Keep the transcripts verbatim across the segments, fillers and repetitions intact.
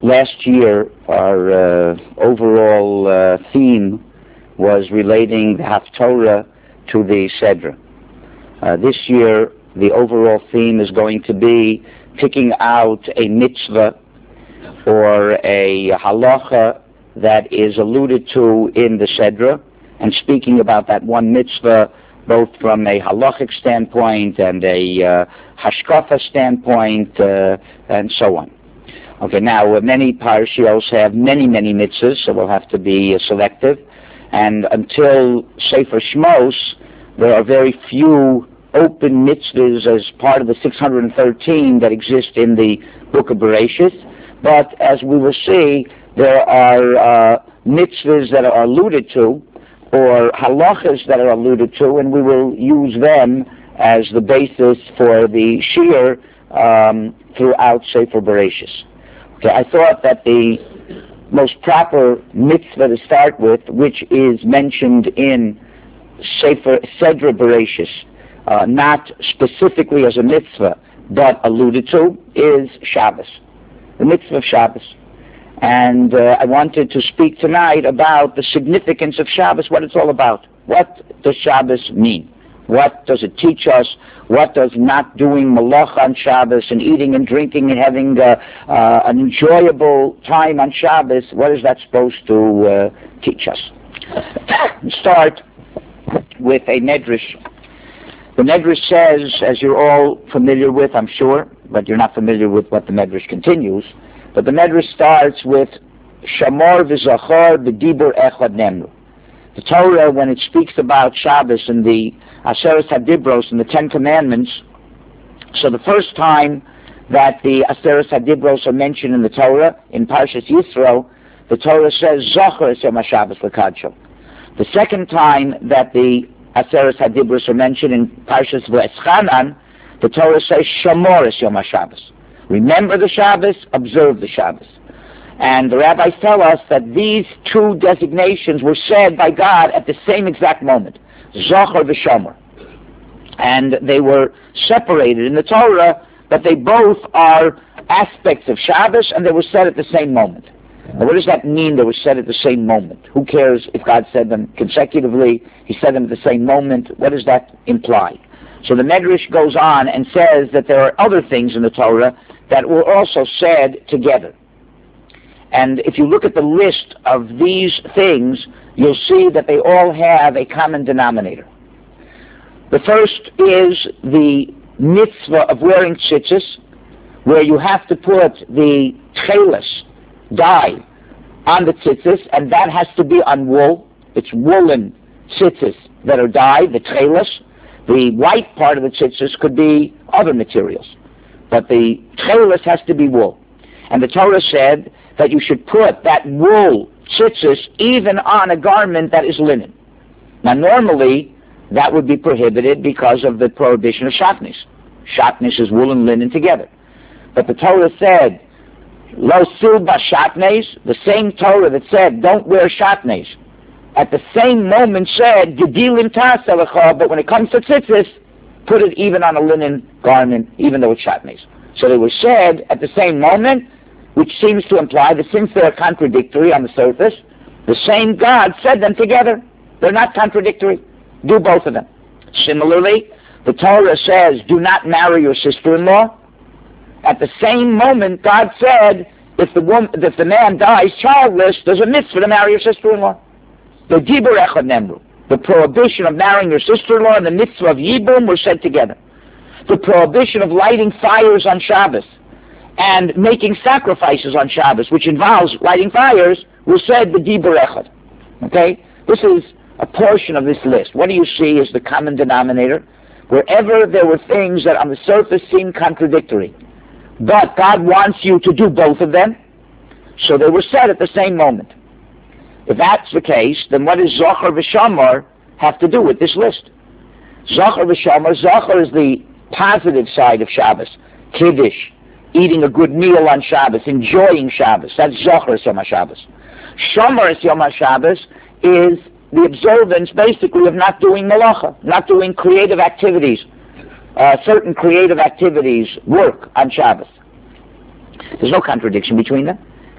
Last year, our uh, overall uh, theme was relating the Haftorah to the Sedra. Uh, this year, the overall theme is going to be picking out a mitzvah or a halacha that is alluded to in the Sedra, and speaking about that one mitzvah both from a halachic standpoint and a uh, hashkafa standpoint, uh, and so on. Okay, now uh, many parshios have many, many mitzvahs, so we'll have to be uh, selective. And until Sefer Shmos, there are very few open mitzvahs as part of the six hundred thirteen that exist in the Book of Bereshit. But as we will see, there are uh, mitzvahs that are alluded to, or halachas that are alluded to, and we will use them as the basis for the shiur um, throughout Sefer Bereshit. Okay, I thought that the most proper mitzvah to start with, which is mentioned in Sefer Sedra Bereshit, uh, not specifically as a mitzvah, but alluded to, is Shabbos, the mitzvah of Shabbos. And uh, I wanted to speak tonight about the significance of Shabbos, what it's all about. What does Shabbos mean? What does it teach us? What does not doing malacha on Shabbos and eating and drinking and having uh, uh, an enjoyable time on Shabbos, what is that supposed to uh, teach us? Start with a medrash. The medrash says, as you're all familiar with, I'm sure, but you're not familiar with what the medrash continues, but the medrash starts with Shamor v'zachor b'dibur echad nemru. The Torah, when it speaks about Shabbos and the Aseret HaDibros and the Ten Commandments, so the first time that the Aseret HaDibros are mentioned in the Torah, in Parshas Yisro, the Torah says, Zocher es Yom HaShabbos v'kadsho. The second time that the Aseret HaDibros are mentioned in Parshas V'eschanan, the Torah says, Shamor es Yom HaShabbos. Remember the Shabbos, observe the Shabbos. And the rabbis tell us that these two designations were said by God at the same exact moment, Zocher v'Shomer. And they were separated in the Torah, but they both are aspects of Shabbos, and they were said at the same moment. Now, what does that mean, they were said at the same moment? Who cares if God said them consecutively? He said them at the same moment. What does that imply? So the Medrash goes on and says that there are other things in the Torah that were also said together. And if you look at the list of these things, you'll see that they all have a common denominator. The first is the mitzvah of wearing tzitzis, where you have to put the tchelis, dye, on the tzitzis, and that has to be on wool. It's woolen tzitzis that are dyed, the tchelis. The white part of the tzitzis could be other materials, but the tchelis has to be wool. And the Torah said that you should put that wool tzitzis even on a garment that is linen. Now normally that would be prohibited because of the prohibition of shatnez. Shatnez is wool and linen together. But the Torah said, Lo sil ba shatnez, the same Torah that said don't wear shatnez, at the same moment said, Gedilim ta'aselecha, but when it comes to tzitzis, put it even on a linen garment, even though it's shatnez. So they were said at the same moment, which seems to imply that since they're contradictory on the surface, the same God said them together. They're not contradictory. Do both of them. Similarly, the Torah says, do not marry your sister-in-law. At the same moment, God said, if the woman, if the man dies childless, there's a mitzvah to marry your sister-in-law. The dibur echad nemru, the prohibition of marrying your sister-in-law and the mitzvah of yibum were said together. The prohibition of lighting fires on Shabbos and making sacrifices on Shabbos, which involves lighting fires, was said the dibur echad. Okay? This is a portion of this list. What do you see as the common denominator? Wherever there were things that on the surface seemed contradictory, but God wants you to do both of them, so they were said at the same moment. If that's the case, then what does Zocher v'Shamor have to do with this list? Zocher v'Shamor, Zocher is the positive side of Shabbos. Kiddush, eating a good meal on Shabbos, enjoying Shabbos. That's Zocher es Yom HaShabbos. Shomer es Yom HaShabbos is the observance, basically, of not doing malacha, not doing creative activities, uh, certain creative activities, work on Shabbos. There's no contradiction between them.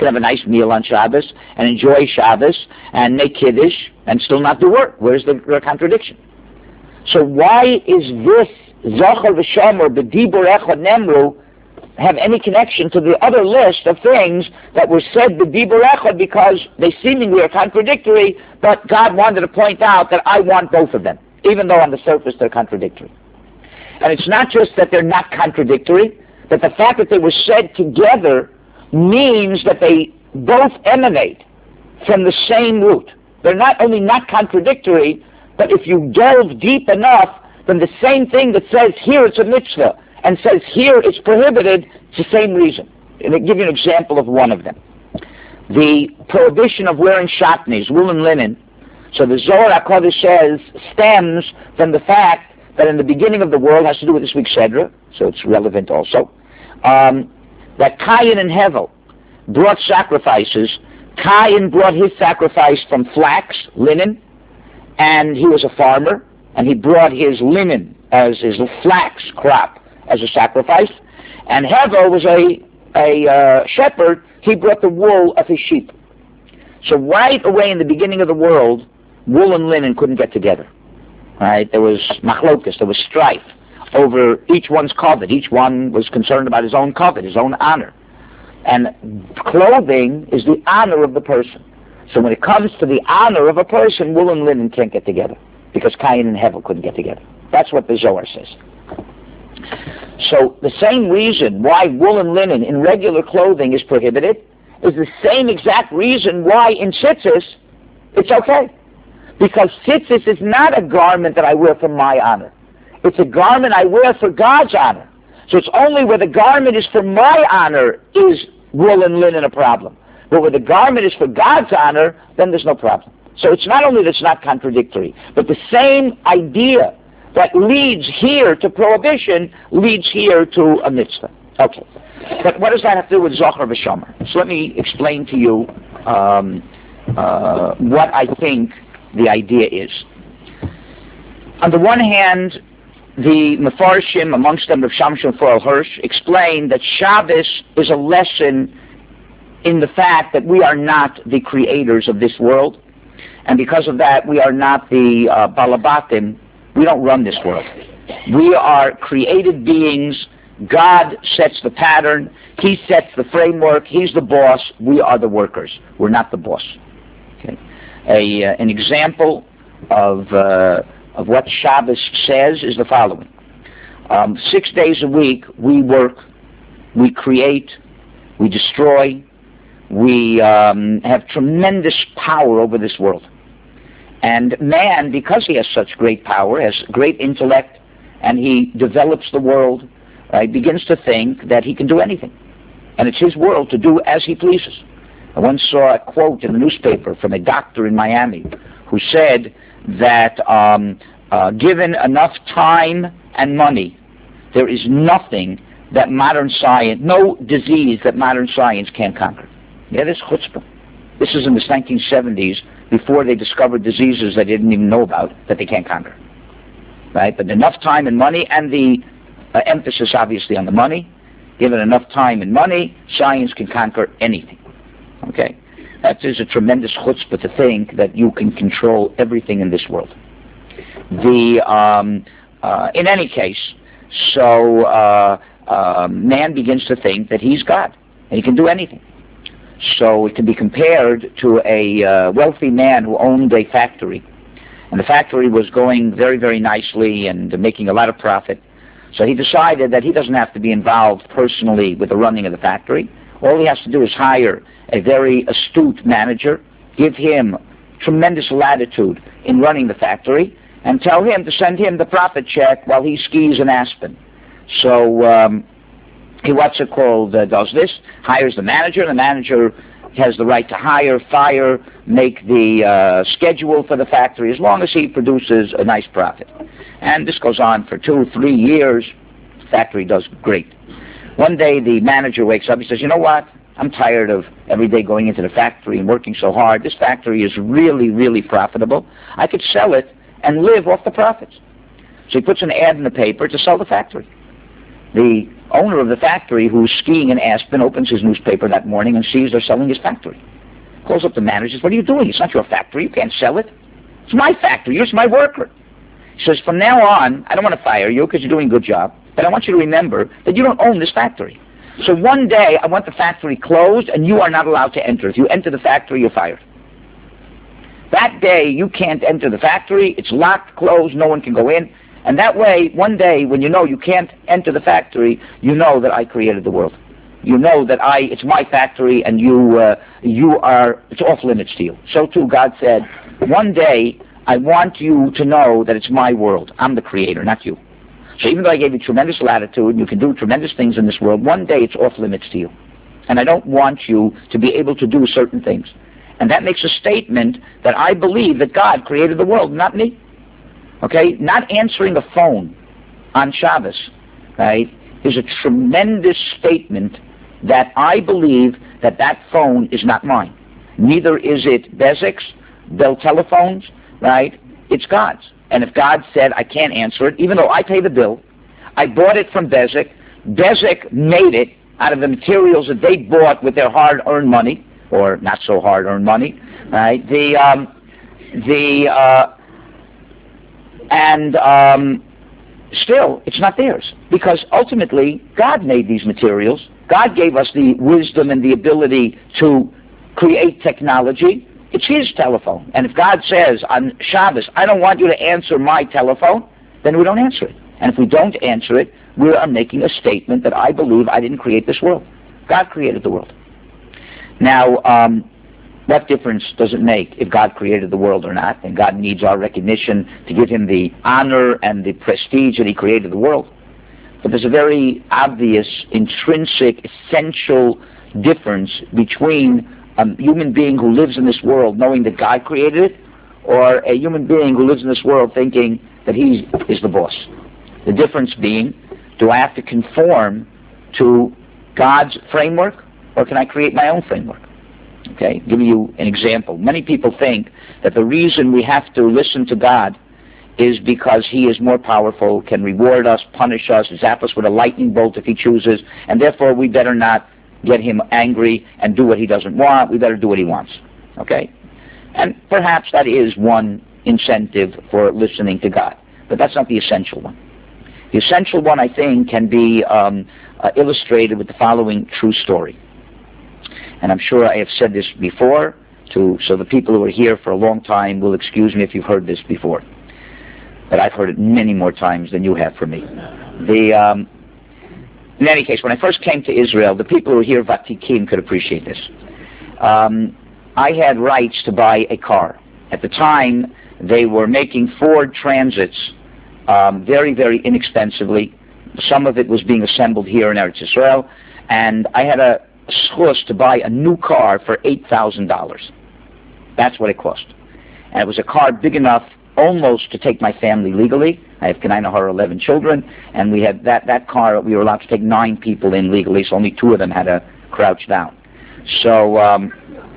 can have a nice meal on Shabbos and enjoy Shabbos and make Kiddush and still not do work. Where's the, the contradiction? So why is this Zachar v'Shomer b'dibur echad nemru have any connection to the other list of things that were said b'dibur echad, because they seemingly are contradictory, but God wanted to point out that I want both of them, even though on the surface they're contradictory. And it's not just that they're not contradictory, but the fact that they were said together means that they both emanate from the same root. They're not only not contradictory, but if you delve deep enough, then the same thing that says here it's a mitzvah and says here it's prohibited, it's the same reason. And I'll give you an example of one of them. The prohibition of wearing shatnez, wool and linen. So the Zohar HaKodesh says, stems from the fact that in the beginning of the world, has to do with this week's Sedra, so it's relevant also, um, that Cain and Hevel brought sacrifices. Cain brought his sacrifice from flax, linen, and he was a farmer, and he brought his linen as his flax crop as a sacrifice. And Hevel was a, a uh, shepherd. He brought the wool of his sheep. So right away in the beginning of the world, wool and linen couldn't get together. Right? There was machlokas, there was strife over each one's covet. Each one was concerned about his own covet, his own honor. And clothing is the honor of the person. So when it comes to the honor of a person, wool and linen can't get together, because Cain and Hevel couldn't get together. That's what the Zohar says. So the same reason why wool and linen in regular clothing is prohibited is the same exact reason why in tzitzis it's okay. Because tzitzis is not a garment that I wear for my honor. It's a garment I wear for God's honor. So it's only where the garment is for my honor is wool and linen a problem. But where the garment is for God's honor, then there's no problem. So it's not only that it's not contradictory, but the same idea that leads here to prohibition leads here to a mitzvah. Okay. But what does that have to do with Zachar v'Shomer? So let me explain to you um, uh, what I think the idea is. On the one hand, the Mefarshim, amongst them Rav Shamshon Forel Hirsch, explained that Shabbos is a lesson in the fact that we are not the creators of this world, and because of that we are not the uh, balabatim. We don't run this world. We are created beings. God sets the pattern. He sets the framework. He's the boss. We are the workers. We're not the boss. Okay. A, uh, an example of uh, of what Shabbos says is the following. Um, six days a week we work, we create, we destroy, we um, have tremendous power over this world. And man, because he has such great power, has great intellect, and he develops the world, uh, begins to think that he can do anything. And it's his world to do as he pleases. I once saw a quote in the newspaper from a doctor in Miami who said that um, uh, given enough time and money, there is nothing that modern science, no disease that modern science can't conquer. Yeah, this chutzpah. This is in the nineteen seventies, before they discovered diseases they didn't even know about that they can't conquer. Right? But enough time and money, and the uh, emphasis obviously on the money, given enough time and money, science can conquer anything. Okay? That is a tremendous chutzpah to think that you can control everything in this world. The um, uh, in any case, so uh, uh, man begins to think that he's God, and he can do anything. So it can be compared to a uh, wealthy man who owned a factory. And the factory was going very, very nicely and making a lot of profit. So he decided that he doesn't have to be involved personally with the running of the factory. All he has to do is hire a very astute manager, give him tremendous latitude in running the factory, and tell him to send him the profit check while he skis in Aspen. So um, he, what's it called, uh, does this, hires the manager. The manager has the right to hire, fire, make the uh, schedule for the factory, as long as he produces a nice profit. And this goes on for two, three years. The factory does great. One day the manager wakes up, he says, you know what, I'm tired of every day going into the factory and working so hard. This factory is really, really profitable. I could sell it and live off the profits. So he puts an ad in the paper to sell the factory. The owner of the factory, who's skiing in Aspen, opens his newspaper that morning and sees they're selling his factory. Calls up the manager, says, what are you doing? It's not your factory. You can't sell it. It's my factory. You're just my worker. He says, from now on, I don't want to fire you because you're doing a good job, but I want you to remember that you don't own this factory. So one day, I want the factory closed, and you are not allowed to enter. If you enter the factory, you're fired. That day, you can't enter the factory. It's locked, closed, no one can go in. And that way, one day, when you know you can't enter the factory, you know that I created the world. You know that I, it's my factory, and you, uh, you are, it's off limits to you. So too, God said, one day, I want you to know that it's my world. I'm the creator, not you. So even though I gave you tremendous latitude, you can do tremendous things in this world, one day it's off limits to you. And I don't want you to be able to do certain things. And that makes a statement that I believe that God created the world, not me. Okay? Not answering a phone on Shabbos, right, is a tremendous statement that I believe that that phone is not mine. Neither is it Bezek's, Bell Telephones, right? It's God's. And if God said, I can't answer it, even though I pay the bill, I bought it from Bezek, Bezek made it out of the materials that they bought with their hard-earned money, or not so hard-earned money, right? The, um, the, uh, and um, still, it's not theirs. Because ultimately, God made these materials. God gave us the wisdom and the ability to create technology. It's his telephone. And if God says on Shabbos, I don't want you to answer my telephone, then we don't answer it. And if we don't answer it, we are making a statement that I believe I didn't create this world. God created the world. Now, um, what difference does it make if God created the world or not? And God needs our recognition to give him the honor and the prestige that he created the world. But there's a very obvious, intrinsic, essential difference between a human being who lives in this world knowing that God created it, or a human being who lives in this world thinking that he is the boss. The difference being, do I have to conform to God's framework, or can I create my own framework? Okay, give you an example. Many people think that the reason we have to listen to God is because he is more powerful, can reward us, punish us, zap us with a lightning bolt if he chooses, and therefore we better not get him angry and do what he doesn't want. We better do what he wants. Okay? And perhaps that is one incentive for listening to God. But that's not the essential one. The essential one, I think, can be um, uh, illustrated with the following true story. And I'm sure I have said this before, to, so the people who are here for a long time will excuse me if you've heard this before. But I've heard it many more times than you have from me. The... Um, In any case, when I first came to Israel, the people who are here, Vatikim, could appreciate this. Um, I had rights to buy a car. At the time, they were making Ford Transits um, very, very inexpensively. Some of it was being assembled here in Eretz Yisrael, and I had a schus to buy a new car for eight thousand dollars. That's what it cost. And it was a car big enough almost to take my family legally. I have Kenai eleven children, and we had that, that car, we were allowed to take nine people in legally, so only two of them had to crouch down. So, um,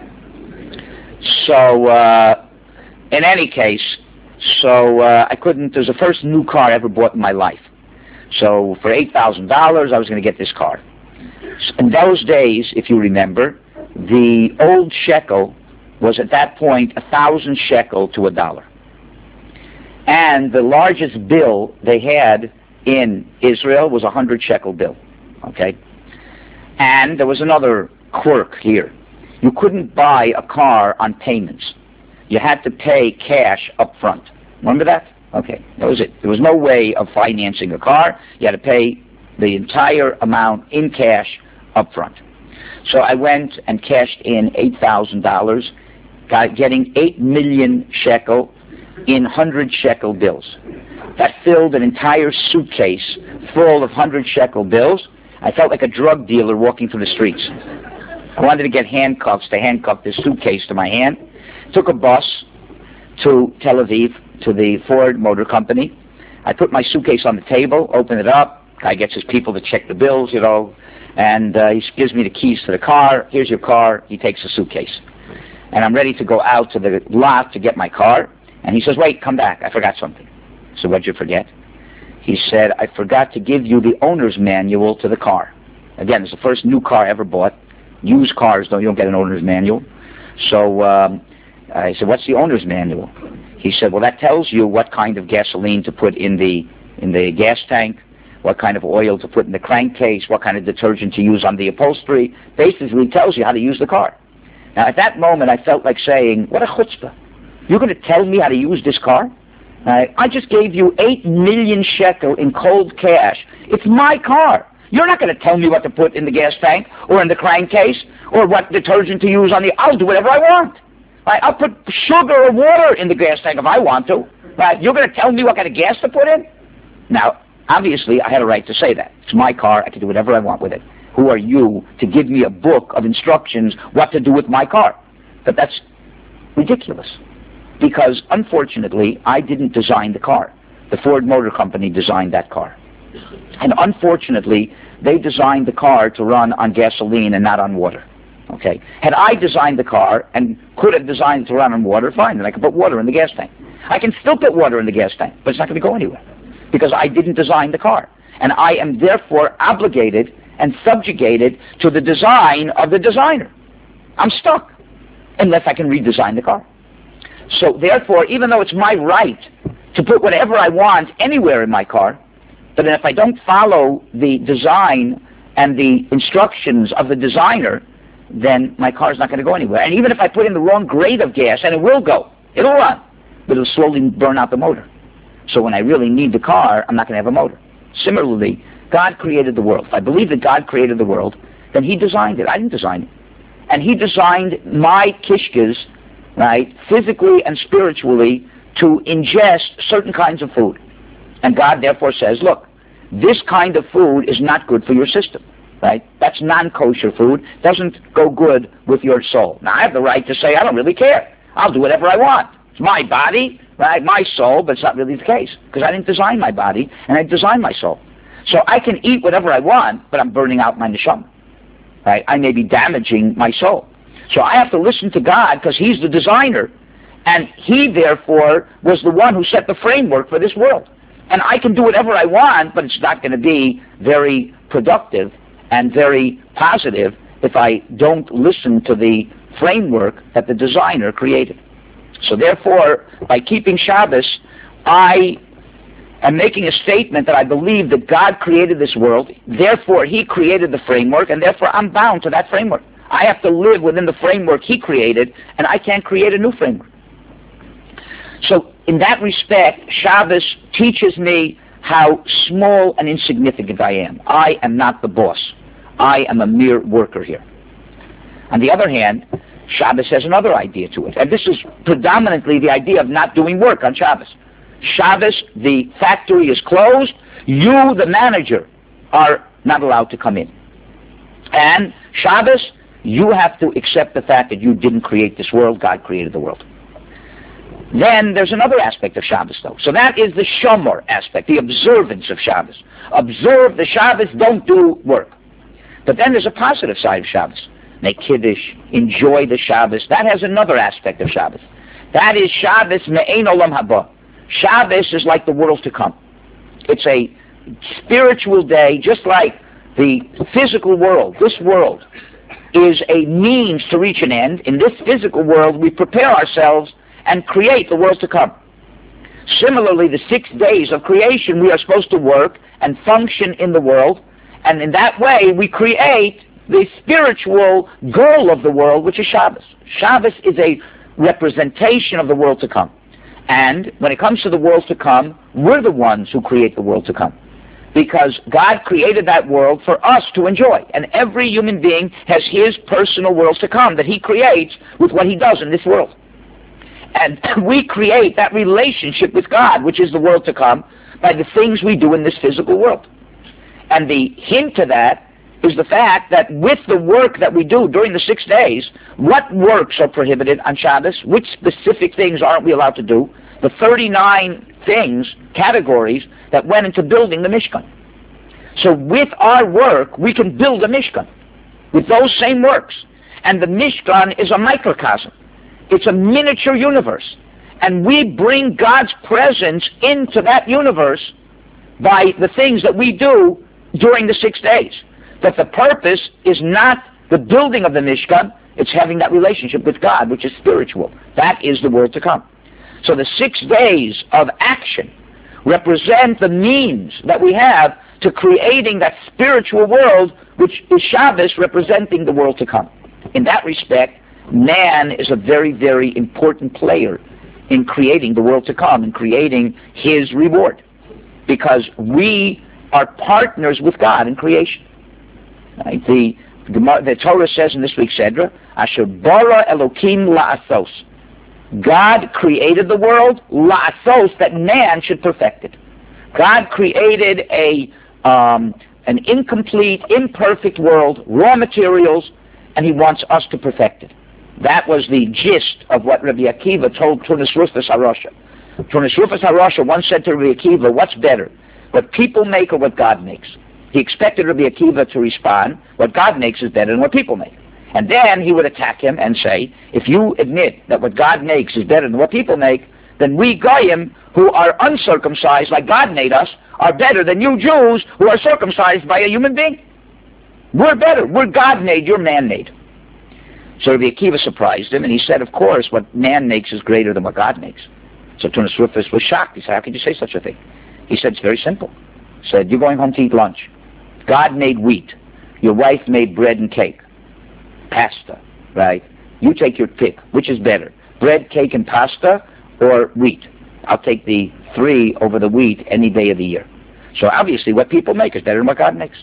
so uh, in any case, so uh, I couldn't, it was the first new car I ever bought in my life. So for eight thousand dollars, I was going to get this car. In those days, if you remember, the old shekel was at that point a thousand shekel to a dollar. And the largest bill they had in Israel was a hundred shekel bill, okay? And there was another quirk here. You couldn't buy a car on payments. You had to pay cash up front. Remember that? Okay, that was it. There was no way of financing a car. You had to pay the entire amount in cash up front. So I went and cashed in eight thousand dollars, got getting eight million shekel in hundred shekel bills. That filled an entire suitcase full of hundred shekel bills. I felt like a drug dealer walking through the streets. I wanted to get handcuffs to handcuff this suitcase to my hand. Took a bus to Tel Aviv, to the Ford Motor Company. I put my suitcase on the table, open it up. Guy gets his people to check the bills, you know, and uh, he gives me the keys to the car. Here's your car. He takes the suitcase. And I'm ready to go out to the lot to get my car. And he says, wait, come back. I forgot something. So what'd you forget? he said, I forgot to give you the owner's manual to the car. Again, it's the first new car I ever bought. Used cars, don't you don't get an owner's manual. So um, I said, what's the owner's manual? He said, well, that tells you what kind of gasoline to put in the in the gas tank, what kind of oil to put in the crankcase, what kind of detergent to use on the upholstery. Basically tells you how to use the car. Now, at that moment, I felt like saying, what a chutzpah. You're going to tell me how to use this car? Right? I just gave you eight million shekel in cold cash. It's my car. You're not going to tell me what to put in the gas tank or in the crankcase or what detergent to use on the... I'll do whatever I want. Right? I'll put sugar or water in the gas tank if I want to. Right? You're going to tell me what kind of gas to put in? Now, obviously, I had a right to say that. It's my car. I can do whatever I want with it. Who are you to give me a book of instructions what to do with my car? But that's ridiculous. Because, unfortunately, I didn't design the car. The Ford Motor Company designed that car. And unfortunately, they designed the car to run on gasoline and not on water. Okay. Had I designed the car and could have designed it to run on water, fine, then I could put water in the gas tank. I can still put water in the gas tank, but it's not going to go anywhere because I didn't design the car. And I am therefore obligated and subjugated to the design of the designer. I'm stuck unless I can redesign the car. So therefore, even though it's my right to put whatever I want anywhere in my car, but then if I don't follow the design and the instructions of the designer, then my car's not going to go anywhere. And even if I put in the wrong grade of gas, and it will go, it'll run, but it'll slowly burn out the motor. So when I really need the car, I'm not going to have a motor. Similarly, God created the world. If I believe that God created the world, then He designed it. I didn't design it. And He designed my kishkas, right, physically and spiritually, to ingest certain kinds of food. And God therefore says, look, this kind of food is not good for your system, right? That's non-kosher food, doesn't go good with your soul. Now, I have the right to say, I don't really care. I'll do whatever I want. It's my body, right, my soul, but it's not really the case, because I didn't design my body, and I designed my soul. So I can eat whatever I want, but I'm burning out my neshama, right? I may be damaging my soul. So I have to listen to God, because He's the designer, and He, therefore, was the one who set the framework for this world. And I can do whatever I want, but it's not going to be very productive and very positive if I don't listen to the framework that the designer created. So therefore, by keeping Shabbos, I am making a statement that I believe that God created this world, therefore He created the framework, and therefore I'm bound to that framework. I have to live within the framework He created, and I can't create a new framework. So in that respect, Shabbos teaches me how small and insignificant I am. I am not the boss. I am a mere worker here. On the other hand, Shabbos has another idea to it. And this is predominantly the idea of not doing work on Shabbos. Shabbos, the factory is closed. You, the manager, are not allowed to come in. And Shabbos, you have to accept the fact that you didn't create this world. God created the world. Then there's another aspect of Shabbos, though. So that is the Shomer aspect, the observance of Shabbos. Observe the Shabbos, don't do work. But then there's a positive side of Shabbos. Make Kiddush, enjoy the Shabbos. That has another aspect of Shabbos. That is Shabbos me'ein olam haba. Shabbos is like the world to come. It's a spiritual day, just like the physical world. This world is a means to reach an end. In this physical world, we prepare ourselves and create the world to come. Similarly, the six days of creation, we are supposed to work and function in the world, and in that way we create the spiritual goal of the world, which is Shabbos. Shabbos is a representation of the world to come. And when it comes to the world to come, we're the ones who create the world to come. Because God created that world for us to enjoy. And every human being has his personal worlds to come that he creates with what he does in this world. And we create that relationship with God, which is the world to come, by the things we do in this physical world. And the hint to that is the fact that with the work that we do during the six days, what works are prohibited on Shabbos? Which specific things aren't we allowed to do? The thirty-nine things, categories, that went into building the Mishkan. So with our work, we can build a Mishkan with those same works. And the Mishkan is a microcosm. It's a miniature universe. And we bring God's presence into that universe by the things that we do during the six days. That the purpose is not the building of the Mishkan, it's having that relationship with God, which is spiritual. That is the world to come. So the six days of action represent the means that we have to creating that spiritual world, which is Shabbos, representing the world to come. In that respect, man is a very, very important player in creating the world to come and creating his reward, because we are partners with God in creation. Right? The, the the Torah says in this week's Sedra, Asher bara Elokim la'asos. God created the world la'asos, that man should perfect it. God created a um, an incomplete, imperfect world, raw materials, and he wants us to perfect it. That was the gist of what Rabbi Akiva told Tunis Rufus HaRasha. Tunis Rufus HaRasha once said to Rabbi Akiva, what's better, what people make or what God makes? He expected Rabbi Akiva to respond, what God makes is better than what people make. And then he would attack him and say, if you admit that what God makes is better than what people make, then we Goyim, who are uncircumcised like God made us, are better than you Jews who are circumcised by a human being. We're better. We're God-made, you're man-made. So Rabbi Akiva surprised him, and he said, of course, what man makes is greater than what God makes. So Tunis Rufus was shocked. He said, how could you say such a thing? He said, it's very simple. He said, you're going home to eat lunch. God made wheat. Your wife made bread and cake. Pasta, right? You take your pick. Which is better, bread, cake, and pasta, or wheat? I'll take the three over the wheat any day of the year. So obviously what people make is better than what God makes.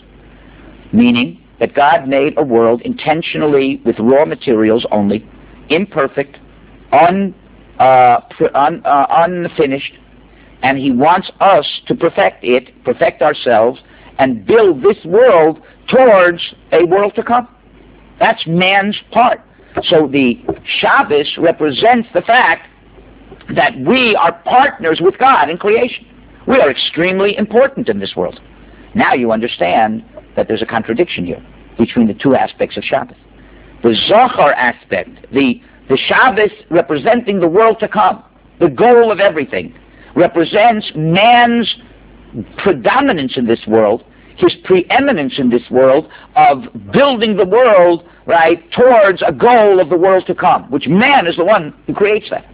Meaning that God made a world intentionally with raw materials only, imperfect, un, uh, un, uh, unfinished, and he wants us to perfect it, perfect ourselves, and build this world towards a world to come. That's man's part. So the Shabbos represents the fact that we are partners with God in creation. We are extremely important in this world. Now you understand that there's a contradiction here between the two aspects of Shabbos. The Zohar aspect, the, the Shabbos representing the world to come, the goal of everything, represents man's predominance in this world, his preeminence in this world of building the world, right, towards a goal of the world to come, which man is the one who creates that,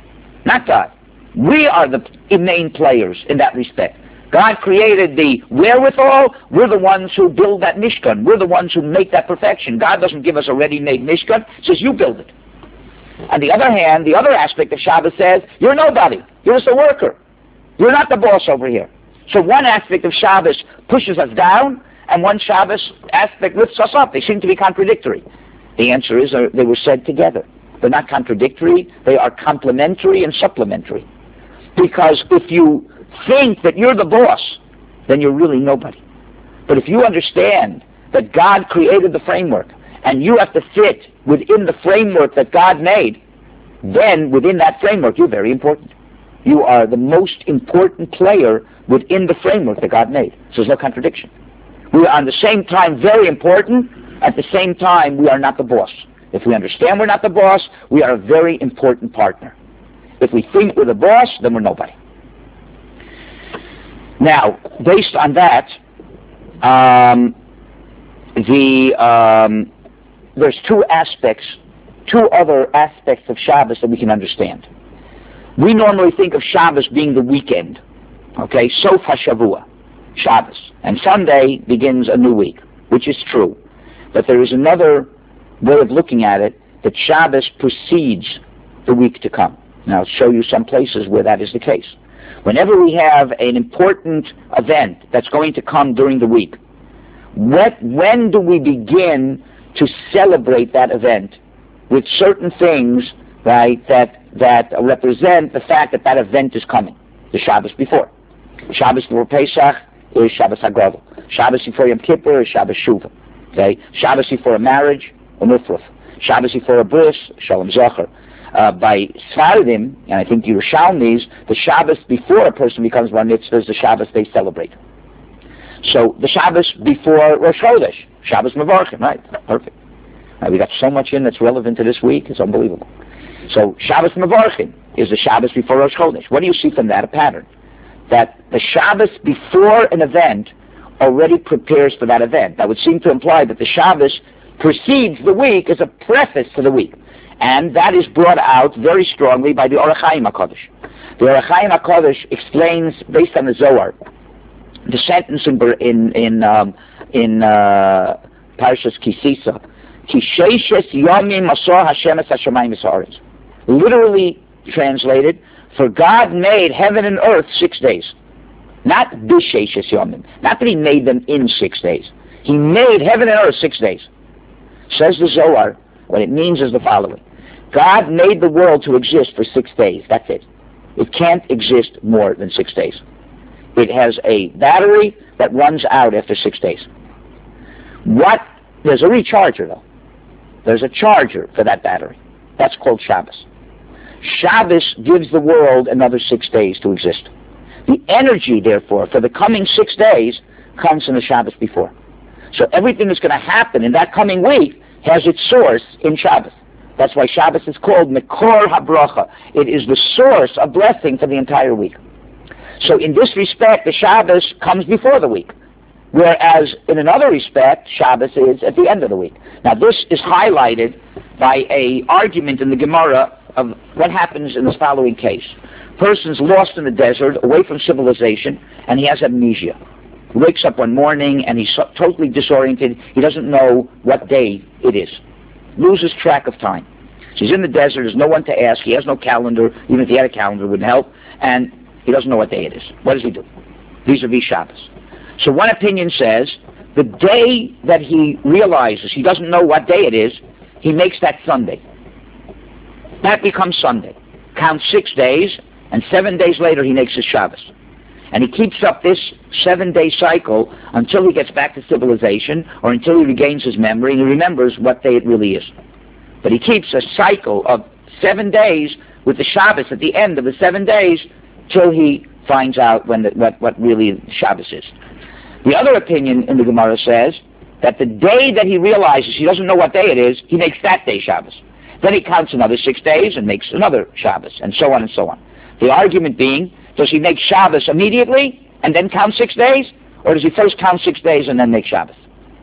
not God. We are the main players in that respect. God created the wherewithal. We're the ones who build that Mishkan. We're the ones who make that perfection. God doesn't give us a ready-made Mishkan. He says, you build it. On the other hand, the other aspect of Shabbos says, you're nobody. You're just a worker. You're not the boss over here. So one aspect of Shabbos pushes us down, and one Shabbos aspect lifts us up. They seem to be contradictory. The answer is uh, they were said together. They're not contradictory. They are complementary and supplementary. Because if you think that you're the boss, then you're really nobody. But if you understand that God created the framework, and you have to fit within the framework that God made, then within that framework you're very important. You are the most important player within the framework that God made. So there's no contradiction. We are at the same time very important. At the same time, we are not the boss. If we understand we're not the boss, we are a very important partner. If we think we're the boss, then we're nobody. Now, based on that, um, the um, there's two aspects, two other aspects of Shabbos that we can understand. We normally think of Shabbos being the weekend, okay, Sof HaShavua, Shabbos, and Sunday begins a new week, which is true. But there is another way of looking at it, that Shabbos precedes the week to come. Now I'll show you some places where that is the case. Whenever we have an important event that's going to come during the week, what, when do we begin to celebrate that event with certain things, right, that that represent the fact that that event is coming? The Shabbos before. Shabbos before Pesach is Shabbos HaGadol. Shabbos before Yom Kippur is Shabbos Shuvah. Okay? Shabbos before a marriage, Umufruf. Shabbos before a bris, Shalom Zocher. Uh, by Sfaradim, and I think Yerushalmis, the Shabbos before a person becomes bar mitzvah is the Shabbos they celebrate. So the Shabbos before Rosh Chodesh, Shabbos Mevarchim, right? Perfect. Now, we got so much in that's relevant to this week, it's unbelievable. So Shabbos Mevarchim is the Shabbos before Rosh Chodesh. What do you see from that? A pattern. that the Shabbos before an event already prepares for that event. That would seem to imply that the Shabbos precedes the week as a preface to the week. And that is brought out very strongly by the Orach Chaim HaKadosh. The Orach Chaim HaKadosh explains, based on the Zohar, the sentence in in in, um, in uh, Parshas Kisisa, Ki sheishes yomim asor Hashem es hashamayim v'sa'aretz. Literally translated, for God made heaven and earth six days. Not b'sheishes yomim. Not that He made them in six days. He made heaven and earth six days. Says the Zohar, what it means is the following. God made the world to exist for six days. That's it. It can't exist more than six days. It has a battery that runs out after six days. What? There's a recharger, though. There's a charger for that battery. That's called Shabbos. Shabbos gives the world another six days to exist. The energy, therefore, for the coming six days comes from the Shabbos before. So everything that's going to happen in that coming week has its source in Shabbos. That's why Shabbos is called Mekor HaBracha. It is the source of blessing for the entire week. So in this respect, the Shabbos comes before the week, whereas in another respect, Shabbos is at the end of the week. Now this is highlighted by a argument in the Gemara of what happens in this following case. Person's lost in the desert, away from civilization, and he has amnesia. He wakes up one morning and he's so, totally disoriented. He doesn't know what day it is. Loses track of time. So he's in the desert, there's no one to ask, he has no calendar, even if he had a calendar it wouldn't help, and he doesn't know what day it is. What does he do? Vis-a-vis Shabbos. So one opinion says, the day that he realizes he doesn't know what day it is, he makes that Sunday. That becomes Sunday. Counts six days, and seven days later he makes his Shabbos. And he keeps up this seven-day cycle until he gets back to civilization or until he regains his memory and he remembers what day it really is. But he keeps a cycle of seven days with the Shabbos at the end of the seven days till he finds out when the, what, what really Shabbos is. The other opinion in the Gemara says that the day that he realizes he doesn't know what day it is, he makes that day Shabbos. Then he counts another six days and makes another Shabbos, and so on and so on. The argument being, does he make Shabbos immediately and then count six days? Or does he first count six days and then make Shabbos?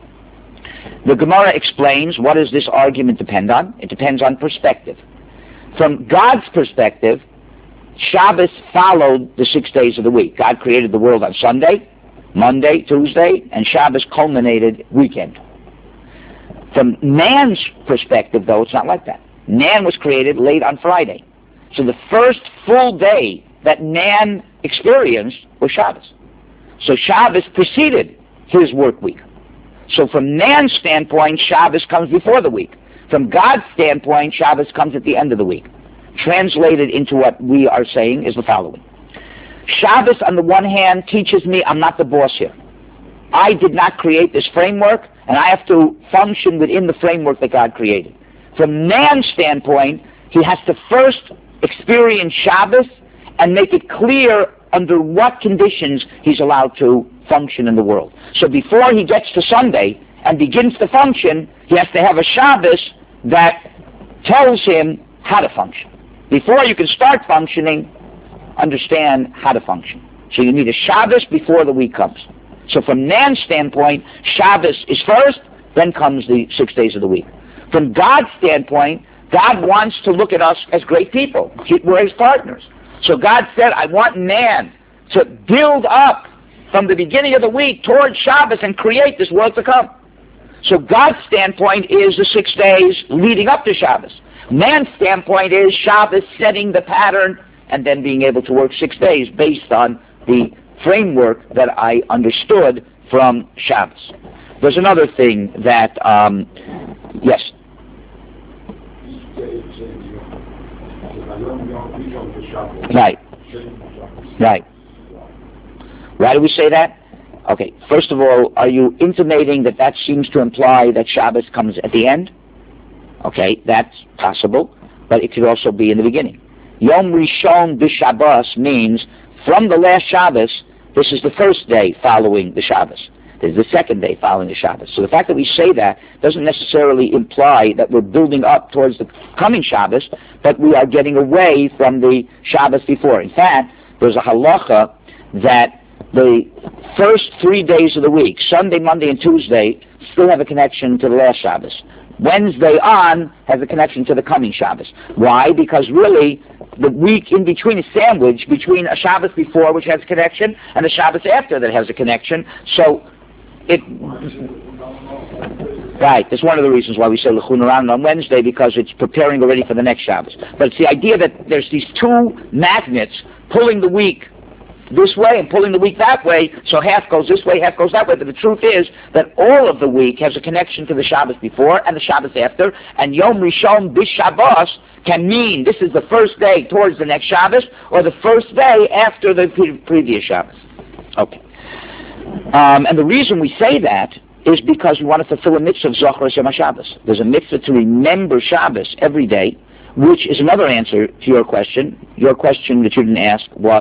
The Gemara explains, what does this argument depend on? It depends on perspective. From God's perspective, Shabbos followed the six days of the week. God created the world on Sunday, Monday, Tuesday, and Shabbos culminated weekend. From man's perspective, though, it's not like that. Man was created late on Friday. So the first full day that man experienced was Shabbos. So Shabbos preceded his work week. So from man's standpoint, Shabbos comes before the week. From God's standpoint, Shabbos comes at the end of the week. Translated into what we are saying is the following. Shabbos, on the one hand, teaches me I'm not the boss here. I did not create this framework, and I have to function within the framework that God created. From man's standpoint, he has to first experience Shabbos and make it clear under what conditions he's allowed to function in the world. So before he gets to Sunday and begins to function, he has to have a Shabbos that tells him how to function. Before you can start functioning, understand how to function. So you need a Shabbos before the week comes. So from man's standpoint, Shabbos is first, then comes the six days of the week. From God's standpoint, God wants to look at us as great people. We're his partners. So God said, I want man to build up from the beginning of the week towards Shabbos and create this world to come. So God's standpoint is the six days leading up to Shabbos. Man's standpoint is Shabbos setting the pattern and then being able to work six days based on the framework that I understood from Shabbos. There's another thing that, um, yes? Right. Right. Why do we say that? Okay, first of all, are you intimating that that seems to imply that Shabbos comes at the end? Okay, that's possible, but it could also be in the beginning. Yom Rishon b'Shabbos means from the last Shabbos, this is the first day following the Shabbos. This is the second day following the Shabbos. So the fact that we say that doesn't necessarily imply that we're building up towards the coming Shabbos, but we are getting away from the Shabbos before. In fact, there's a halacha that the first three days of the week, Sunday, Monday, and Tuesday, still have a connection to the last Shabbos. Wednesday on has a connection to the coming Shabbos. Why? Because really, the week in between is sandwiched between a Shabbos before, which has a connection, and a Shabbos after that has a connection. So, it... Right, that's one of the reasons why we say L'chun Aran on Wednesday, because it's preparing already for the next Shabbos. But it's the idea that there's these two magnets pulling the week this way and pulling the week that way, so half goes this way, half goes that way. But the truth is that all of the week has a connection to the Shabbos before and the Shabbos after, and Yom Rishon B'Shabbos can mean this is the first day towards the next Shabbos, or the first day after the pre- previous Shabbos. Okay. Um, and the reason we say that is because we want to fulfill a mitzvah of Zochar Yom HaShabbos. There's a mitzvah to remember Shabbos every day, which is another answer to your question. Your question that you didn't ask was,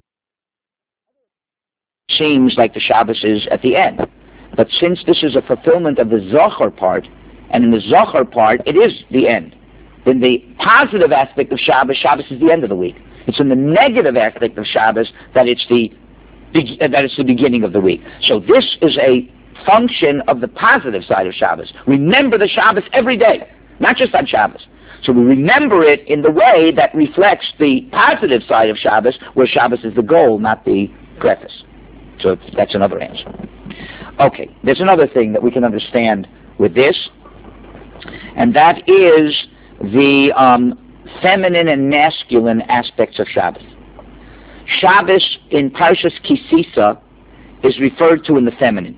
seems like the Shabbos is at the end. But since this is a fulfillment of the Zochar part, and in the Zochar part, it is the end. In the positive aspect of Shabbos, Shabbos is the end of the week. It's in the negative aspect of Shabbos that it's the that it's the beginning of the week. So this is a function of the positive side of Shabbos. Remember the Shabbos every day, not just on Shabbos. So we remember it in the way that reflects the positive side of Shabbos, where Shabbos is the goal, not the preface. So that's another answer. Okay, there's another thing that we can understand with this, and that is the um, feminine and masculine aspects of Shabbos. Shabbos in Parshas Kisisa is referred to in the feminine.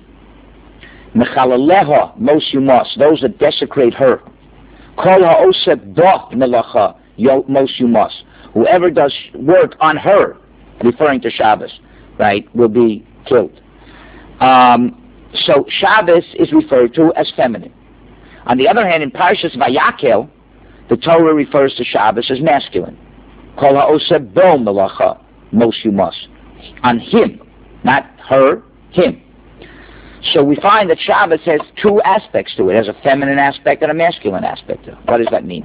Mechalaleha mos yumas, those that desecrate her. Kol ha'oseh bo melacha mos yumas, whoever does work on her, referring to Shabbos, right, will be killed. Um, so Shabbos is referred to as feminine. On the other hand, in Parshas Vayakel, the Torah refers to Shabbos as masculine. Kol ha'oseh bo melacha mos yumas, on him, not her, him. So we find that Shabbos has two aspects to it. It has a feminine aspect and a masculine aspect to it. What does that mean?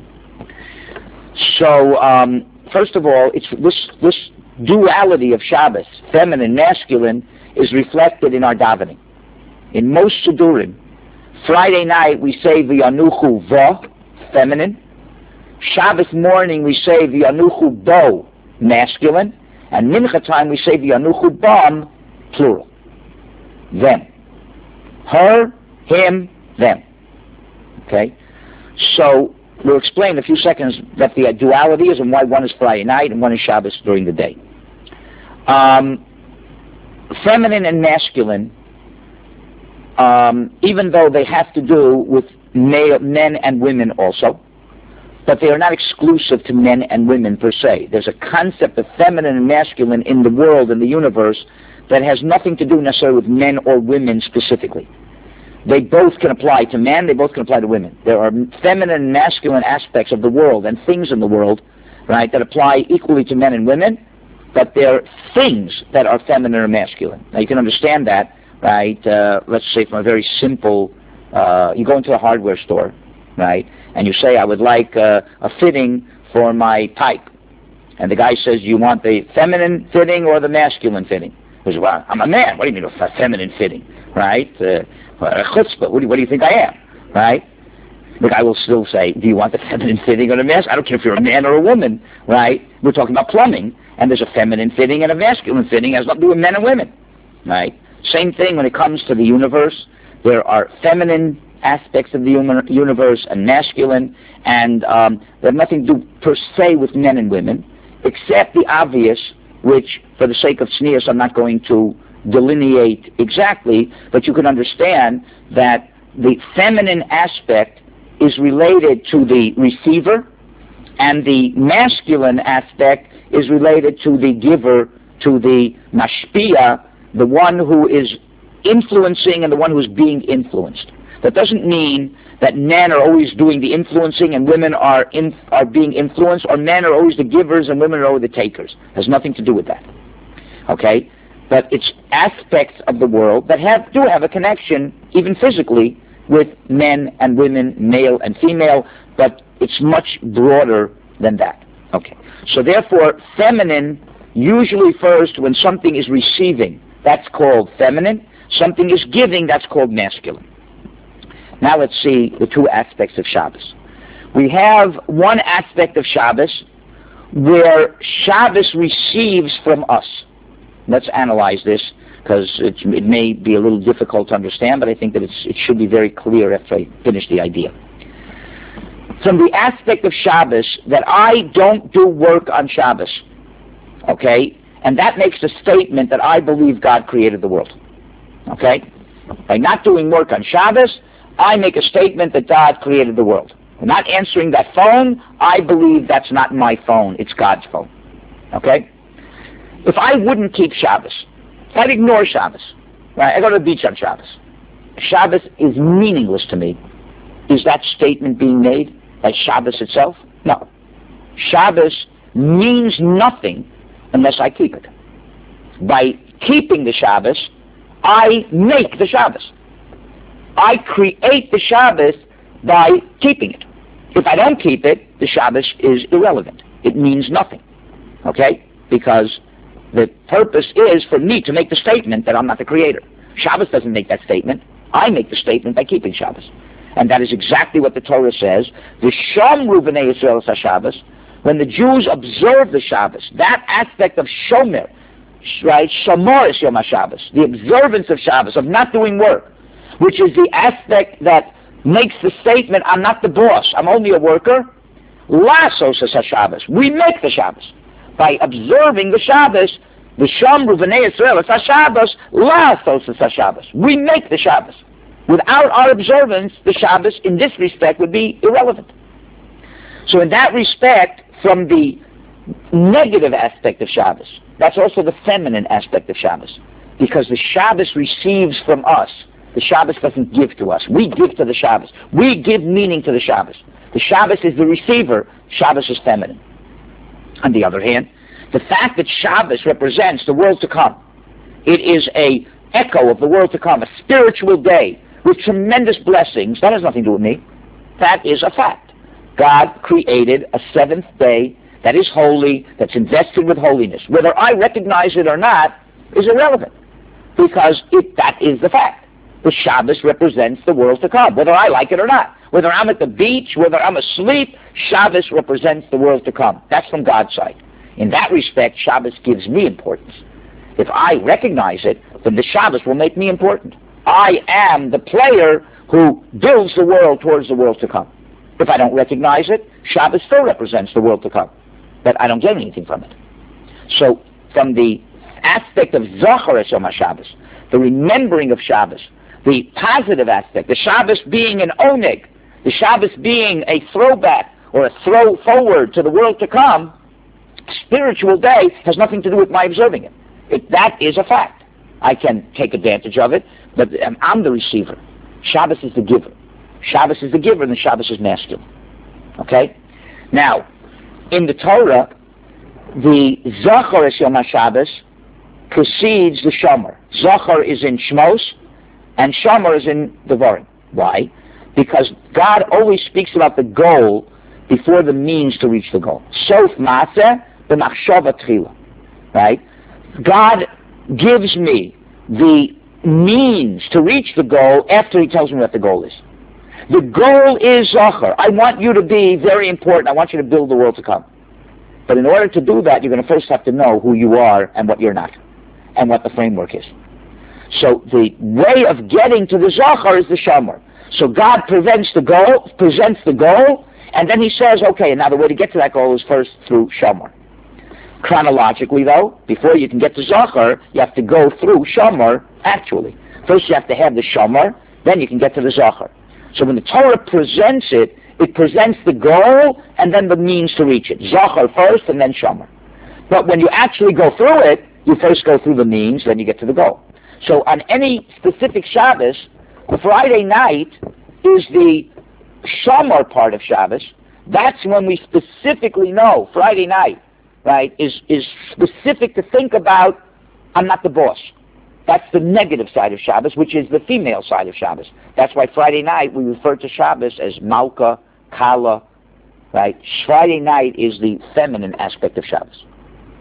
So, um, first of all, it's this this duality of Shabbos, feminine, masculine, is reflected in our davening. In most Sidurim, Friday night we say V'yanuchu Vo, feminine. Shabbos morning we say V'yanuchu Bo, masculine. And Mincha time we say V'yanuchu Bam, plural. Them. Her, him, them. Okay? So, we'll explain in a few seconds that the duality is and why one is Friday night and one is Shabbos during the day. Um, feminine and masculine, um, even though they have to do with male, men and women also, but they are not exclusive to men and women per se. There's a concept of feminine and masculine in the world, in the universe, that has nothing to do necessarily with men or women specifically. They both can apply to men, they both can apply to women. There are feminine and masculine aspects of the world and things in the world, right, that apply equally to men and women, but they're things that are feminine or masculine. Now you can understand that, right, uh, let's say from a very simple, uh, you go into a hardware store, right, and you say, I would like uh, a fitting for my pipe. And the guy says, you want the feminine fitting or the masculine fitting? He says, well, I'm a man. What do you mean a feminine fitting, right? Uh, chutzpah. What do, you, what do you think I am, right? The guy will still say, do you want the feminine fitting or the masculine? I don't care if you're a man or a woman, right? We're talking about plumbing, and there's a feminine fitting and a masculine fitting. It has nothing to do with men and women, right? Same thing when it comes to the universe. There are feminine aspects of the human universe and masculine, and um, they have nothing to do per se with men and women, except the obvious, which, for the sake of tznius, I'm not going to delineate exactly, but you can understand that the feminine aspect is related to the receiver, and the masculine aspect is related to the giver, to the mashpia, the one who is influencing and the one who is being influenced. That doesn't mean that men are always doing the influencing and women are in, are being influenced, or men are always the givers and women are always the takers. It has nothing to do with that. Okay? But it's aspects of the world that have do have a connection, even physically, with men and women, male and female, but it's much broader than that. Okay. So therefore, feminine usually first when something is receiving, that's called feminine. Something is giving, that's called masculine. Now let's see the two aspects of Shabbos. We have one aspect of Shabbos where Shabbos receives from us. Let's analyze this, because it, it may be a little difficult to understand, but I think that it's, it should be very clear after I finish the idea. From the aspect of Shabbos, that I don't do work on Shabbos, okay? And that makes a statement that I believe God created the world, okay? By not doing work on Shabbos, I make a statement that God created the world. Not answering that phone, I believe that's not my phone, it's God's phone, okay? If I wouldn't keep Shabbos, if I'd ignore Shabbos, right, I go to the beach on Shabbos, Shabbos is meaningless to me. Is that statement being made by Shabbos itself? No. Shabbos means nothing unless I keep it. By keeping the Shabbos, I make the Shabbos. I create the Shabbos by keeping it. If I don't keep it, the Shabbos is irrelevant. It means nothing, okay? Because the purpose is for me to make the statement that I'm not the creator. Shabbos doesn't make that statement. I make the statement by keeping Shabbos. And that is exactly what the Torah says. V'shamru b'nei Yisrael es Shabbos. When the Jews observe the Shabbos, that aspect of shomer, right, shamor es Yom HaShabbos, the observance of Shabbos, of not doing work, which is the aspect that makes the statement, I'm not the boss, I'm only a worker. Lasos es Shabbos. We make the Shabbos. By observing the Shabbos, the Shamru v'nei Yisrael es Shabbos, lasos es Shabbos. We make the Shabbos. Without our observance, the Shabbos in this respect would be irrelevant. So in that respect, from the negative aspect of Shabbos, that's also the feminine aspect of Shabbos. Because the Shabbos receives from us. The Shabbos doesn't give to us. We give to the Shabbos. We give meaning to the Shabbos. The Shabbos is the receiver. Shabbos is feminine. On the other hand, the fact that Shabbos represents the world to come, it is a echo of the world to come, a spiritual day with tremendous blessings. That has nothing to do with me. That is a fact. God created a seventh day that is holy, that's invested with holiness. Whether I recognize it or not is irrelevant, because it, that is the fact. The Shabbos represents the world to come, whether I like it or not. Whether I'm at the beach, whether I'm asleep, Shabbos represents the world to come. That's from God's side. In that respect, Shabbos gives me importance. If I recognize it, then the Shabbos will make me important. I am the player who builds the world towards the world to come. If I don't recognize it, Shabbos still represents the world to come, but I don't get anything from it. So, from the aspect of Zachar es Yom HaShabbos, the remembering of Shabbos, the positive aspect, the Shabbos being an oneg, the Shabbos being a throwback or a throw forward to the world to come, spiritual day has nothing to do with my observing it. it that is a fact. I can take advantage of it, but I'm the receiver. Shabbos is the giver. Shabbos is the giver, and the Shabbos is masculine. Okay? Now, in the Torah, the Zachar es Yom HaShabbos precedes the Shomer. Zachar is in Shmos, and Shomer is in Devarim. Why? Because God always speaks about the goal before the means to reach the goal. Sof Maaseh b'machshava tchila. Right? God gives me the means to reach the goal after He tells me what the goal is. The goal is Zachar. I want you to be very important. I want you to build the world to come. But in order to do that, you're going to first have to know who you are and what you're not, and what the framework is. So the way of getting to the Zachar is the Shomer. So God prevents the goal, presents the goal, and then He says, okay, and now the way to get to that goal is first through Shomer. Chronologically, though, before you can get to Zachar, you have to go through Shomer, actually. First you have to have the Shomer, then you can get to the Zachar. So when the Torah presents it, it presents the goal and then the means to reach it. Zachar first and then Shomer. But when you actually go through it, you first go through the means, then you get to the goal. So on any specific Shabbos, Friday night is the Shomer part of Shabbos. That's when we specifically know, Friday night, right, is, is specific to think about, I'm not the boss. That's the negative side of Shabbos, which is the female side of Shabbos. That's why Friday night we refer to Shabbos as Malka, Kala, right? Friday night is the feminine aspect of Shabbos.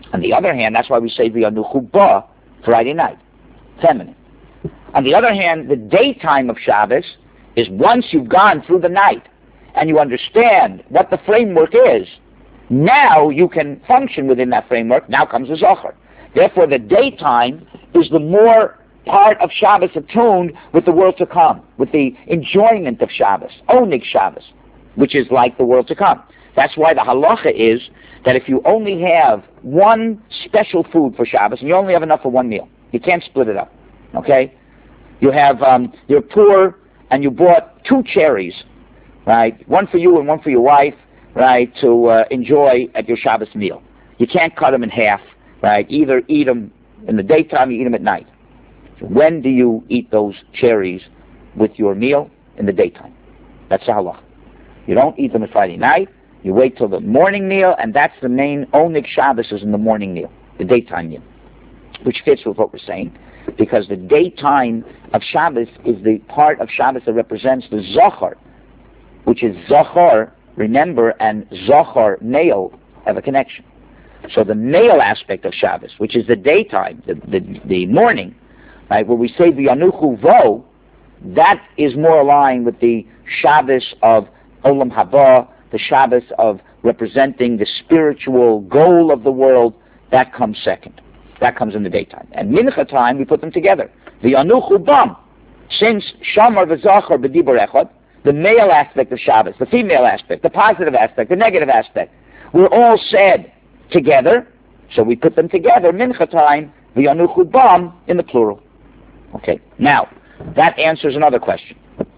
On the other hand, that's why we say V'yanuchu ba, Friday night, feminine. On the other hand, the daytime of Shabbos is once you've gone through the night and you understand what the framework is, now you can function within that framework. Now comes the Zohar. Therefore, the daytime is the more part of Shabbos attuned with the world to come, with the enjoyment of Shabbos, Oneg Shabbos, which is like the world to come. That's why the halacha is that if you only have one special food for Shabbos, and you only have enough for one meal, you can't split it up, okay? You have, um, you're poor, and you bought two cherries, right? One for you and one for your wife, right, to uh, enjoy at your Shabbos meal. You can't cut them in half, right? Either eat them in the daytime, or you eat them at night. So when do you eat those cherries with your meal? In the daytime. That's the halacha. You don't eat them at Friday night. You wait till the morning meal, and that's the main Oneg Shabbos is in the morning meal, the daytime meal, which fits with what we're saying, because the daytime of Shabbos is the part of Shabbos that represents the Zohar, which is Zohar, remember, and Zohar, male, have a connection. So the male aspect of Shabbos, which is the daytime, the, the, the morning, right, where we say V'yanuchu vo, that is more aligned with the Shabbos of Olam Haba, the Shabbos of representing the spiritual goal of the world. That comes second. That comes in the daytime. And Mincha time, we put them together. V'yanuchu bam, since Shamar v'Zachar b'dibur echad, the male aspect of Shabbos, the female aspect, the positive aspect, the negative aspect, we're all said together, so we put them together, Mincha time, V'yanuchu bam, in the plural. Okay, now, that answers another question.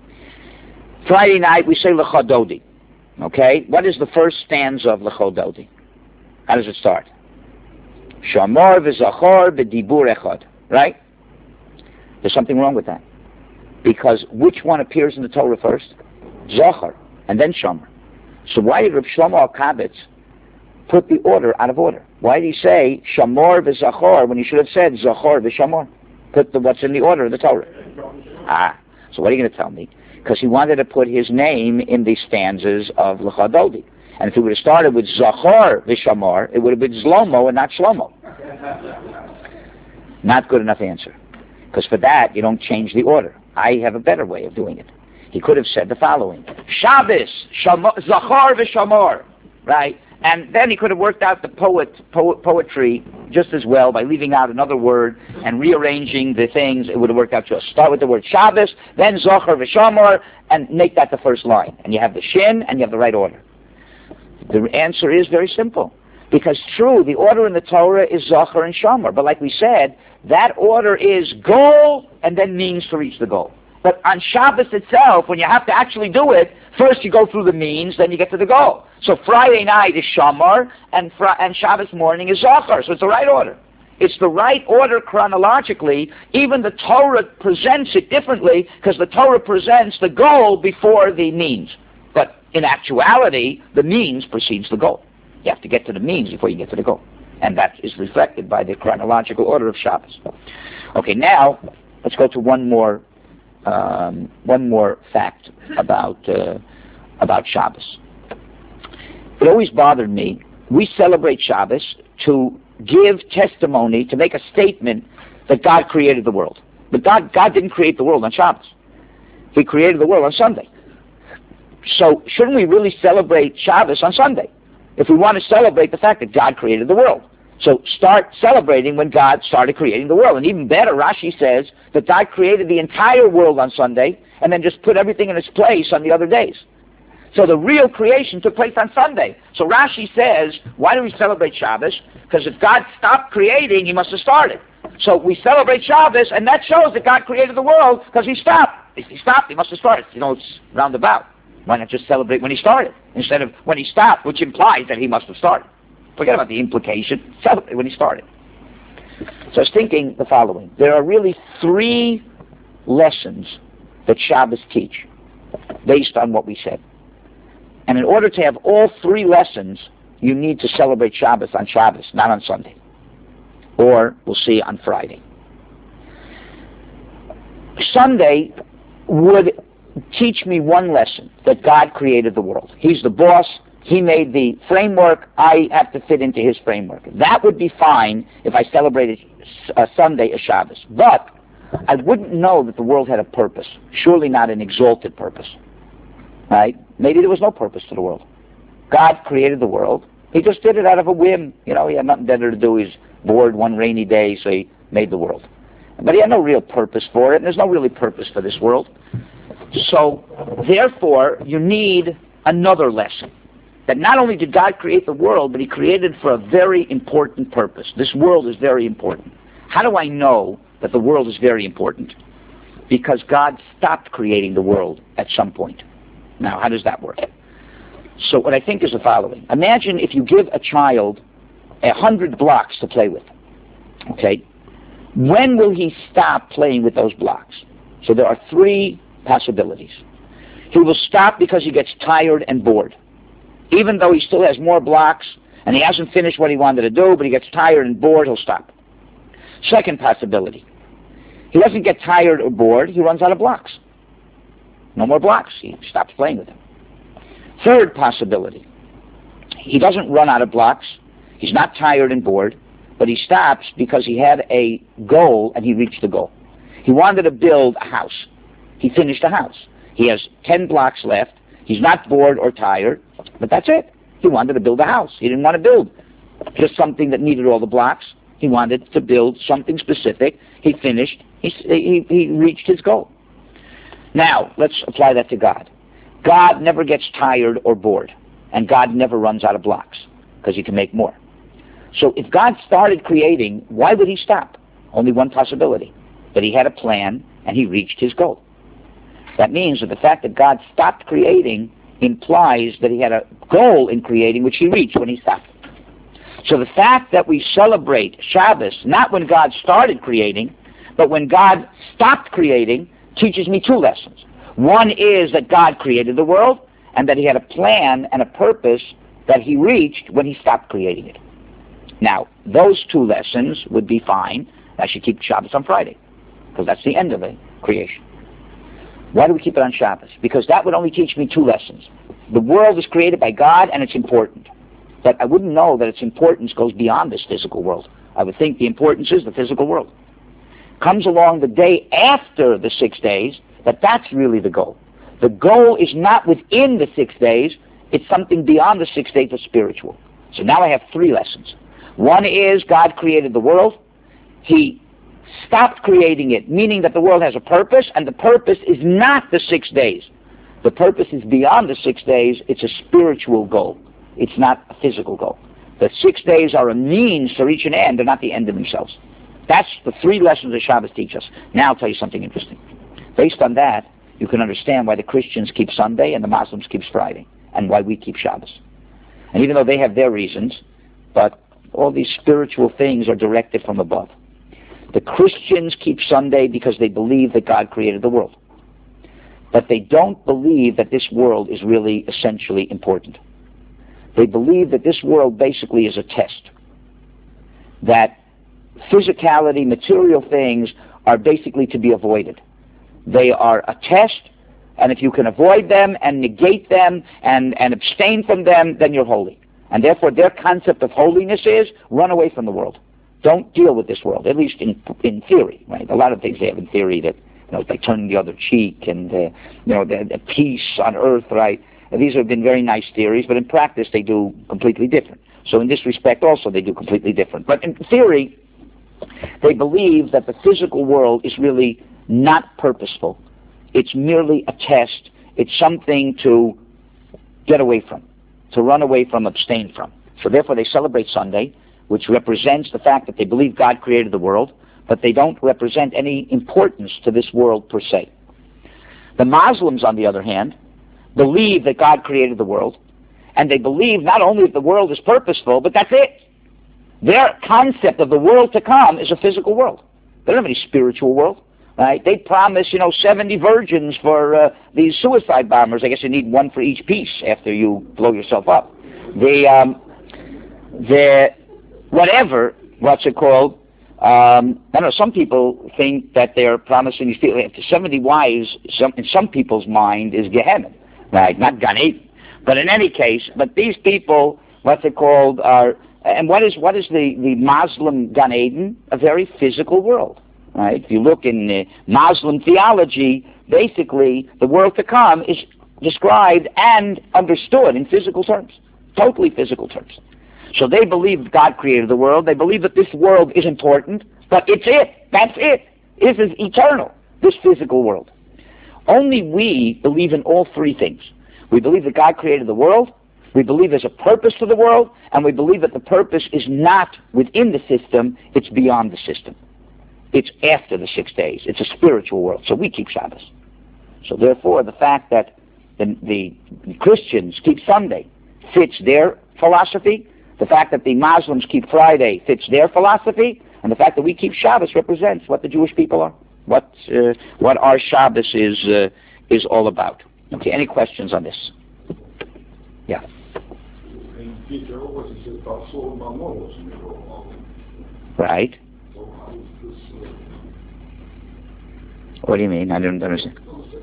Friday night, we say L'chododi. Okay, what is the first stanza of L'chododi? How does it start? Shamar v'Zachar b'dibur echad, right? There's something wrong with that. Because which one appears in the Torah first? Zachar, and then Shamar. So why did Reb Shlomo Alkabetz put the order out of order? Why did he say Shamar v'Zachar when he should have said Zachar v'Shamar? Put the what's in the order of the Torah. Ah, so what are you going to tell me? Because he wanted to put his name in the stanzas of L'chododi. And if he would have started with Zachar v'Shamar, it would have been Zlomo and not Shlomo. Not good enough answer. Because for that, you don't change the order. I have a better way of doing it. He could have said the following: Shabbos, Zachar v'Shamar, right? And then he could have worked out the poet, poet poetry just as well by leaving out another word and rearranging the things. It would have worked out just. Start with the word Shabbos, then Zachar v'Shamar, and make that the first line. And you have the shin, and you have the right order. The answer is very simple. Because true, the order in the Torah is Zachar and Shamar. But like we said, that order is goal and then means to reach the goal. But on Shabbos itself, when you have to actually do it, first you go through the means, then you get to the goal. So Friday night is Shamar, and, fr- and Shabbos morning is Zachar. So it's the right order. It's the right order chronologically. Even the Torah presents it differently because the Torah presents the goal before the means. But in actuality, the means precedes the goal. You have to get to the means before you get to the goal. And that is reflected by the chronological order of Shabbos. Okay, now let's go to one more um, one more fact about uh, about Shabbos. It always bothered me. We celebrate Shabbos to give testimony, to make a statement that God created the world. But God, God didn't create the world on Shabbos. He created the world on Sunday. So shouldn't we really celebrate Shabbos on Sunday if we want to celebrate the fact that God created the world? So start celebrating when God started creating the world. And even better, Rashi says that God created the entire world on Sunday and then just put everything in its place on the other days. So the real creation took place on Sunday. So Rashi says, why do we celebrate Shabbos? Because if God stopped creating, he must have started. So we celebrate Shabbos, and that shows that God created the world because he stopped. If he stopped, he must have started. You know, it's roundabout. Why not just celebrate when he started instead of when he stopped, which implies that he must have started? Forget about the implication. Celebrate when he started. So I was thinking the following. There are really three lessons that Shabbos teach based on what we said. And in order to have all three lessons, you need to celebrate Shabbos on Shabbos, not on Sunday. Or we'll see on Friday. Sunday would teach me one lesson, that God created the world. He's the boss. He made the framework. I have to fit into his framework. That would be fine if I celebrated a Sunday as Shabbos. But I wouldn't know that the world had a purpose. Surely not an exalted purpose. Right? Maybe there was no purpose to the world. God created the world. He just did it out of a whim. You know, he had nothing better to do. He's bored one rainy day, so he made the world. But he had no real purpose for it, and there's no really purpose for this world. So, therefore, you need another lesson. That not only did God create the world, but he created it for a very important purpose. This world is very important. How do I know that the world is very important? Because God stopped creating the world at some point. Now, how does that work? So what I think is the following. Imagine if you give a child a hundred blocks to play with. Okay? When will he stop playing with those blocks? So there are three possibilities. He will stop because he gets tired and bored. Even though he still has more blocks and he hasn't finished what he wanted to do, but he gets tired and bored, he'll stop. Second possibility. He doesn't get tired or bored, he runs out of blocks. No more blocks. He stops playing with them. Third possibility. He doesn't run out of blocks. He's not tired and bored, but he stops because he had a goal and he reached the goal. He wanted to build a house. He finished a house. He has ten blocks left. He's not bored or tired, but that's it. He wanted to build a house. He didn't want to build just something that needed all the blocks. He wanted to build something specific. He finished. He, he, he reached his goal. Now, let's apply that to God. God never gets tired or bored, and God never runs out of blocks because he can make more. So if God started creating, why would he stop? Only one possibility, that he had a plan and he reached his goal. That means that the fact that God stopped creating implies that he had a goal in creating which he reached when he stopped. So the fact that we celebrate Shabbos, not when God started creating, but when God stopped creating, teaches me two lessons. One is that God created the world, and that he had a plan and a purpose that he reached when he stopped creating it. Now, those two lessons would be fine. I should keep Shabbos on Friday, because that's the end of the creation. Why do we keep it on Shabbos? Because that would only teach me two lessons. The world is created by God, and it's important. But I wouldn't know that its importance goes beyond this physical world. I would think the importance is the physical world. Comes along the day after the six days, that that's really the goal. The goal is not within the six days, it's something beyond the six days that's spiritual. So now I have three lessons. One is God created the world. He stopped creating it, meaning that the world has a purpose, and the purpose is not the six days. The purpose is beyond the six days. It's a spiritual goal. It's not a physical goal. The six days are a means to reach an end. They're not the end in themselves. That's the three lessons that Shabbos teach us. Now I'll tell you something interesting. Based on that, you can understand why the Christians keep Sunday and the Muslims keep Friday, and why we keep Shabbos. And even though they have their reasons, but all these spiritual things are directed from above. The Christians keep Sunday because they believe that God created the world. But they don't believe that this world is really essentially important. They believe that this world basically is a test. That physicality, material things are basically to be avoided. They are a test, and if you can avoid them and negate them and, and abstain from them, then you're holy. And therefore their concept of holiness is run away from the world. Don't deal with this world, at least in in theory, right? A lot of things they have in theory that, you know, it's like turning the other cheek and, uh, you know, the, the peace on earth, right? And these have been very nice theories, but in practice they do completely different. So in this respect also they do completely different. But in theory, they believe that the physical world is really not purposeful. It's merely a test. It's something to get away from, to run away from, abstain from. So therefore they celebrate Sunday, which represents the fact that they believe God created the world, but they don't represent any importance to this world per se. The Muslims, on the other hand, believe that God created the world, and they believe not only that the world is purposeful, but that's it. Their concept of the world to come is a physical world. They don't have any spiritual world. Right? They promise, you know, seventy virgins for uh, these suicide bombers. I guess you need one for each piece after you blow yourself up. The, um, the, whatever, what's it called? Um, I don't know, some people think that they're promising these people, seventy wives, some, in some people's mind is Gehenna, right? Not Gan Eden. But in any case, but these people, what's it called, are, and what is what is the, the Muslim Gan Eden? A very physical world, right? If you look in uh, Muslim theology, basically the world to come is described and understood in physical terms, totally physical terms. So they believe God created the world. They believe that this world is important, but it's it. That's it. This is eternal, this physical world. Only we believe in all three things. We believe that God created the world, we believe there's a purpose to the world, and we believe that the purpose is not within the system, it's beyond the system. It's after the six days. It's a spiritual world. So we keep Shabbos. So therefore, the fact that the, the Christians keep Sunday fits their philosophy. The fact that the Muslims keep Friday fits their philosophy. And the fact that we keep Shabbos represents what the Jewish people are, what uh, what our Shabbos is uh, is all about. Okay, any questions on this? Yeah. Right. What do you mean? I didn't understand.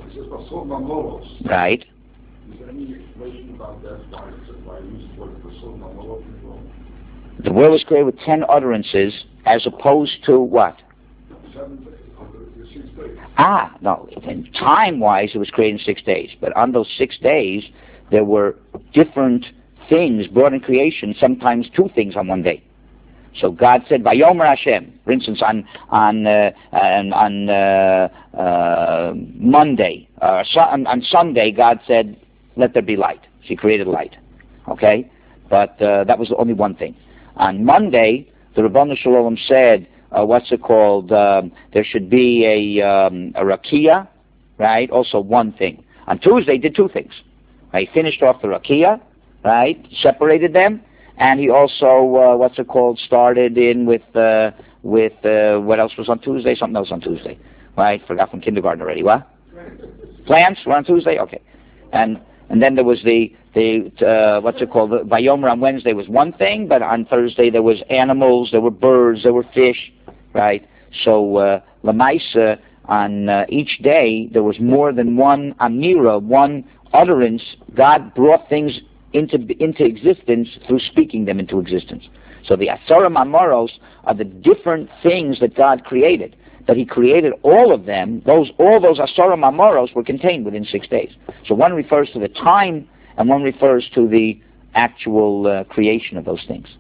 Right. Is there any explanation about that? Why why use the word persona? The world was created with ten utterances, as opposed to what? Seven, six days. Ah, no. Time-wise, it was created in six days. But on those six days, there were different things brought in creation. Sometimes two things on one day. So God said, "Vayomer Hashem." For instance, on on uh, on, on uh, uh, Monday, uh, so, on, on Sunday, God said, "Let there be light." She created light. Okay, but uh, that was only one thing. On Monday, the Ribono Shel Olam said, uh, "What's it called? Um, there should be a um, a rakia, right? Also one thing." On Tuesday, he did two things. He finished off the rakia, right? Separated them. And he also, uh, what's it called, started in with, uh, with uh, what else was on Tuesday? Something else on Tuesday, right? Forgot from kindergarten already. What? Plants were on Tuesday? Okay. And and then there was the, the uh, what's it called, Vayomer on Wednesday was one thing, but on Thursday there was animals, there were birds, there were fish, right? So, uh, Lamaisa, on uh, each day, there was more than one Amira, one utterance. God brought things into into existence through speaking them into existence. So the Asara Mamoros are the different things that God created. That He created all of them, those all those Asara Mamoros were contained within six days. So one refers to the time and one refers to the actual uh, creation of those things.